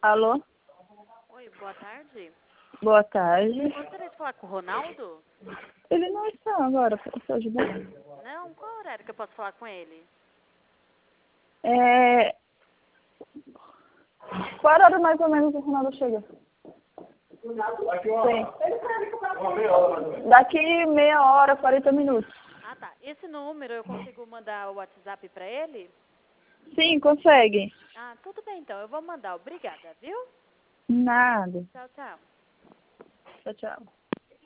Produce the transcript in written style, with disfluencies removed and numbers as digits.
Alô? Oi, boa tarde. Boa tarde. Gostaria de falar com o Ronaldo? Ele não está agora, posso ajudar? Não? Qual horário que eu posso falar com ele? Qual hora mais ou menos o Ronaldo chega? Sim. Daqui meia hora, 40 minutos. Ah, tá. Esse número eu consigo mandar o WhatsApp pra ele? Sim, consegue. Ah, tudo bem então. Eu vou mandar. Obrigada, viu? Nada. Tchau, tchau. Tchau, tchau.